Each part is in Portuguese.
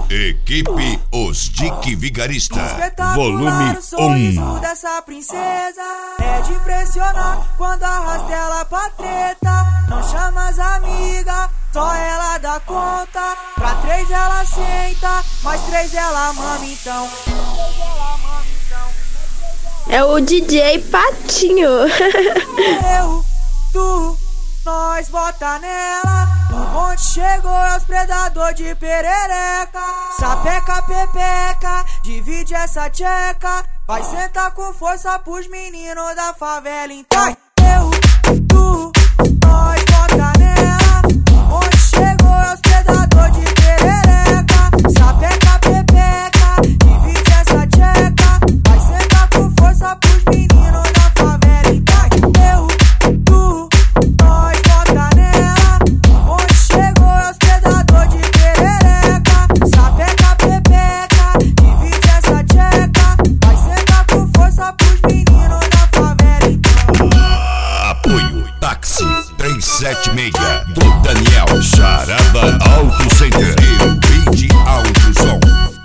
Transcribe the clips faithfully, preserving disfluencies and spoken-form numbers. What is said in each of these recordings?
Equipe Os Dick Vigarista, volume um. Sorriso dessa princesa é de impressionar quando arrasta ela pra treta. Não chama as amigas, só ela dá conta. Pra três ela senta, mais três ela mama então. É o D J Patinho. Eu, tu, nós bota nela. O bonde chegou, é os predador de perereca. Sapeca, pepeca, divide essa tcheca. Vai sentar com força pros meninos da favela então. Eu, tu, nós bota nela. O bonde chegou, é os predador de perereca. Sapeca, pepeca, divide essa tcheca. Vai sentar com força pros meninos da favela então. Eu, tu, nós bota nela. O bonde chegou, é os predador de perereca. Sapeca, pepeca, divide essa tcheca. Vai sentar com força pros meninos da favela então. Apoio Táxi trezentos e setenta e seis do Daniel Charaba Auto Center e o Beat Auto Som.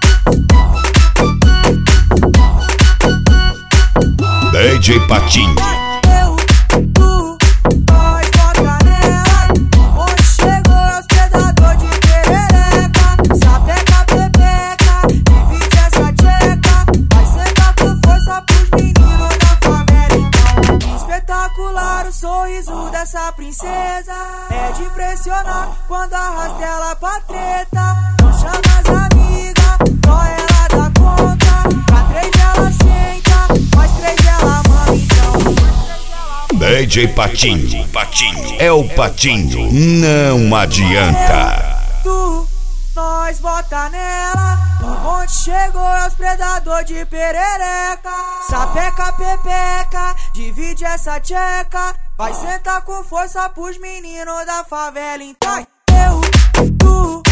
D J Patinho. Eu, tu, nós bota nela. O bonde chegou, é os predador de perereca. Sapeca, pepeca, divide essa tcheca. Vai sentar com força pros meninos da favela então. Espetacular o sorriso dessa princesa é de impressionar quando arrasta ela pra treta. Não chama as amigas, só ela dá conta. Pra três ela senta, mais três ela mama então. D J Patinho, Patinho, é o Patinho, não adianta. Tu, nós bota nela. O bonde chegou, é os predador de perereca. Sapeca, pepeca, divide essa tcheca. Vai sentar com força pros meninos da favela então. Eu, tu,